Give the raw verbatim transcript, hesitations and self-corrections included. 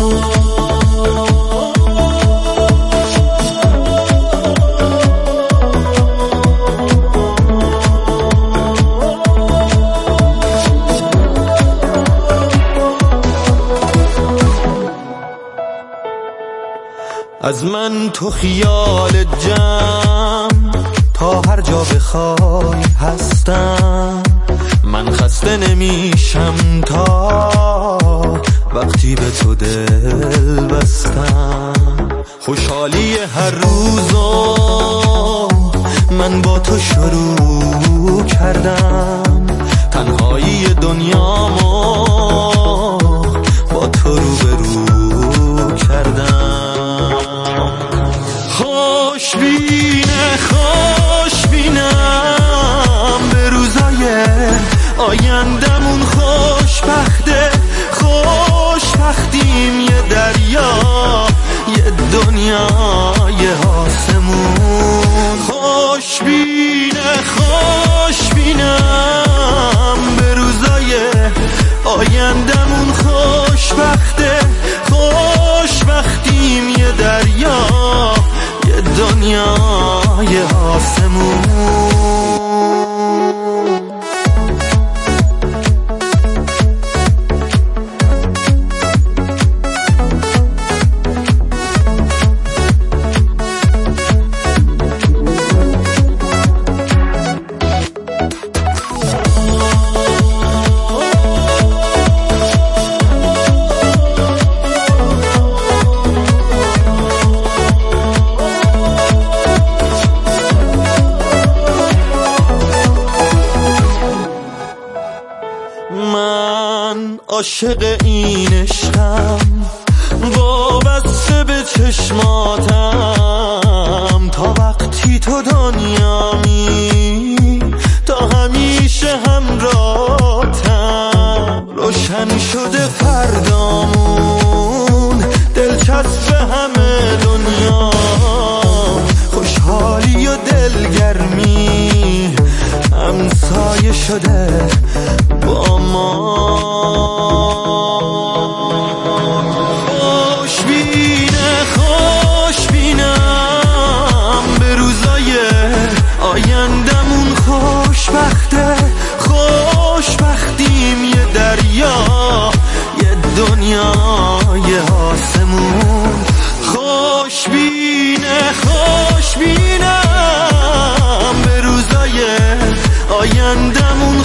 از من تو خیال جمع تا هر جا بخوای هستم. من خسته نمیشم تا وقتی به تو دل بستم. خوشحالی هر روزو من با تو شروع کردم. تنهایی دنیامو با تو روبرو کردم. خوشبینه خوشبینم به روزای آیندمون. خوشبخته خوشبختیم یه دریا یه دنیا یه آسمون. خوشبینه خوشبینم به روزای آیندمون. خوشبخته خوشبختیم یه دریا یه دنیا یه آسمون. من عاشق این عشقم وابسته به چشماتم. تا وقتی تو دنیامی تا همیشه همراهتم. روشن شده فردامون دلچسب همه دنیا. خوشحالی و دلگرمی همسایه شده با ما. خوشبینه خوشبینم به روزای آیندمون. خوشبخته خوشبختیم یه دریا یه دنیا یه آسمون. خوشبینه خوشبینم به روزای آیندمون.